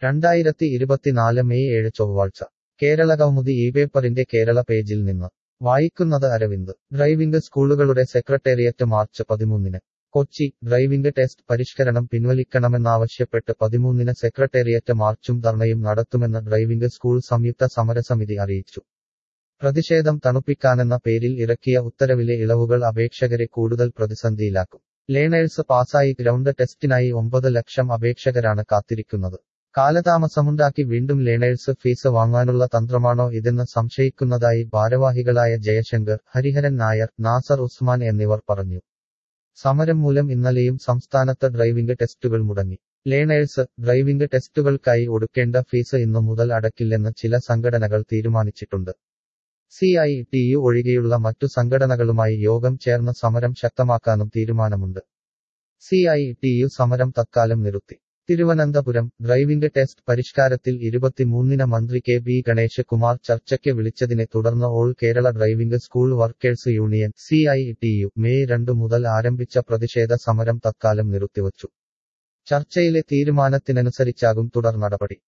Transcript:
2024 May 7 ചൊവ്വാഴ്ച കേരളകൗമുദി പേപ്പറിന്റെ കേരള പേജിൽ നിന്ന് വായിക്കുന്നത് അരവിന്ദ് ഡ്രൈവിംഗ് സ്കൂളുകളുടെ സെക്രട്ടേറിയറ്റ് മാർച്ച് 13-ന് കൊച്ചി ഡ്രൈവിംഗ് ടെസ്റ്റ് പരിഷ്കരണം പിൻവലിക്കണമെന്നാവശ്യപ്പെട്ട് 13-ന് സെക്രട്ടേറിയറ്റ് മാർച്ചും ധർണയും നടത്തുമെന്ന് ഡ്രൈവിംഗ് സ്കൂൾ സംയുക്ത സമരസമിതി അറിയിച്ചു. പ്രതിഷേധം തണുപ്പിക്കാനെന്ന പേരിൽ ഇറക്കിയ ഉത്തരവിലെ ഇളവുകൾ അപേക്ഷകരെ കൂടുതൽ പ്രതിസന്ധിയിലാക്കും. ലേണേഴ്സ് പാസായി ഗ്രൗണ്ട് ടെസ്റ്റിനായി 9 ലക്ഷം അപേക്ഷകരാണ് കാത്തിരിക്കുന്നത്. കാലതാമസമുണ്ടാക്കി വീണ്ടും ലേണേഴ്സ് ഫീസ് വാങ്ങാനുള്ള തന്ത്രമാണോ ഇതെന്ന് സംശയിക്കുന്നതായി ഭാരവാഹികളായ ജയശങ്കർ, ഹരിഹരൻ നായർ, നാസർ ഉസ്മാൻ എന്നിവർ പറഞ്ഞു. സമരം മൂലം ഇന്നലെയും സംസ്ഥാനത്ത് ഡ്രൈവിംഗ് ടെസ്റ്റുകൾ മുടങ്ങി. ലേണേഴ്സ്, ഡ്രൈവിംഗ് ടെസ്റ്റുകൾക്കായി ഒടുക്കേണ്ട ഫീസ് ഇന്നു മുതൽ അടക്കില്ലെന്ന് ചില സംഘടനകൾ തീരുമാനിച്ചിട്ടുണ്ട്. CITU ഒഴികെയുള്ള മറ്റു സംഘടനകളുമായി യോഗം ചേർന്ന് സമരം ശക്തമാക്കാനും തീരുമാനമുണ്ട്. CITU സമരം തത്കാലം നിർത്തി. തിരുവനന്തപുരം ഡ്രൈവിംഗ് ടെസ്റ്റ് പരിഷ്കാരത്തിൽ 23-ന് മന്ത്രി KB ഗണേശ് കുമാർ ചർച്ചയ്ക്ക് വിളിച്ചതിനെ തുടർന്ന് all Kerala driving school workers union CITU May 2 മുതൽ ആരംഭിച്ച പ്രതിഷേധ സമരം തത്കാലം നിർത്തിവച്ചു. ചർച്ചയിലെ തീരുമാനത്തിനനുസരിച്ചാകും തുടർ നടപടി.